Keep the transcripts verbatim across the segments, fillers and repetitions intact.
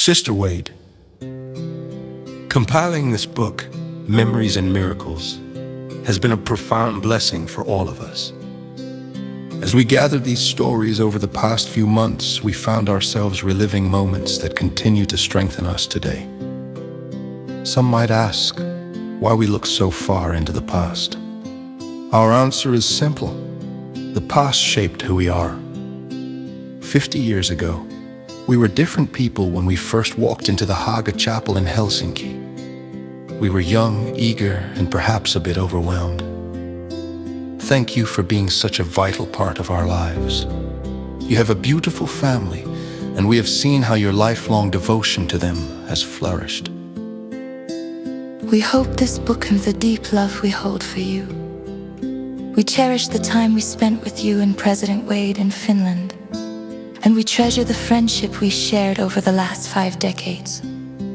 Sister Wade. Compiling this book, Memories and Miracles, has been a profound blessing for all of us. As we gathered these stories over the past few months, we found ourselves reliving moments that continue to strengthen us today. Some might ask why we look so far into the past. Our answer is simple. The past shaped who we are. Fifty years ago, we were different people when we first walked into the Haga Chapel in Helsinki. We were young, eager, and perhaps a bit overwhelmed. Thank you for being such a vital part of our lives. You have a beautiful family, and we have seen how your lifelong devotion to them has flourished. We hope this book and the deep love we hold for you. We cherish the time we spent with you and President Wade in Finland, and we treasure the friendship we shared over the last five decades.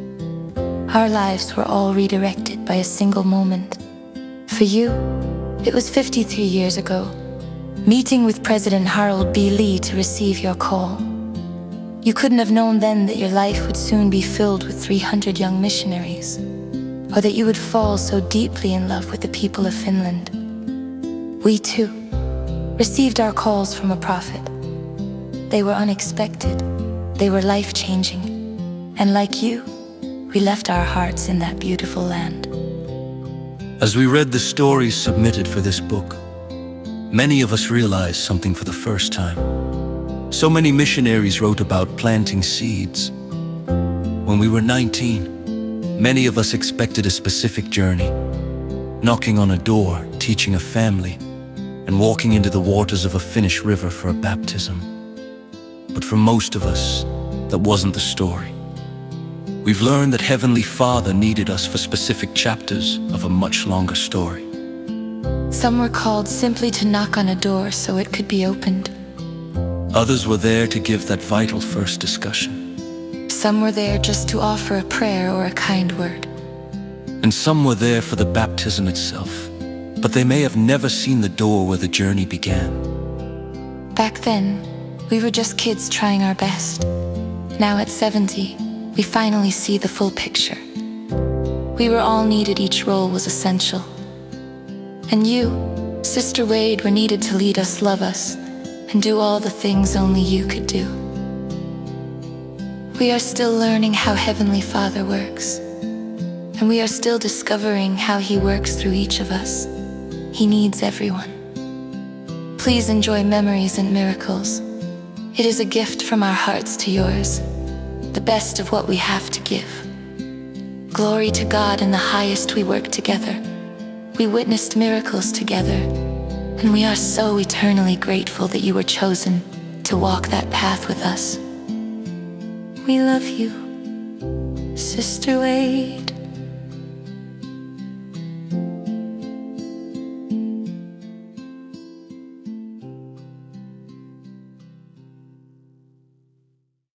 Our lives were all redirected by a single moment. For you, it was fifty-three years ago, meeting with President Harold B. Lee to receive your call. You couldn't have known then that your life would soon be filled with three hundred young missionaries, or that you would fall so deeply in love with the people of Finland. We too received our calls from a prophet. They were unexpected, they were life-changing, and like you, we left our hearts in that beautiful land. As we read the stories submitted for this book, many of us realized something for the first time. So many missionaries wrote about planting seeds. When we were nineteen, many of us expected a specific journey, knocking on a door, teaching a family, and walking into the waters of a Finnish river for a baptism. But for most of us, that wasn't the story. We've learned that Heavenly Father needed us for specific chapters of a much longer story. Some were called simply to knock on a door so it could be opened. Others were there to give that vital first discussion. Some were there just to offer a prayer or a kind word. And some were there for the baptism itself, but they may have never seen the door where the journey began. Back then, we were just kids trying our best. Now at seventy, we finally see the full picture. We were all needed, each role was essential. And you, Sister Wade, were needed to lead us, love us, and do all the things only you could do. We are still learning how Heavenly Father works, and we are still discovering how He works through each of us. He needs everyone. Please enjoy Memories and Miracles. It is a gift from our hearts to yours, the best of what we have to give. Glory to God in the highest. We work together. We witnessed miracles together, and we are so eternally grateful that you were chosen to walk that path with us. We love you, Sister Wade.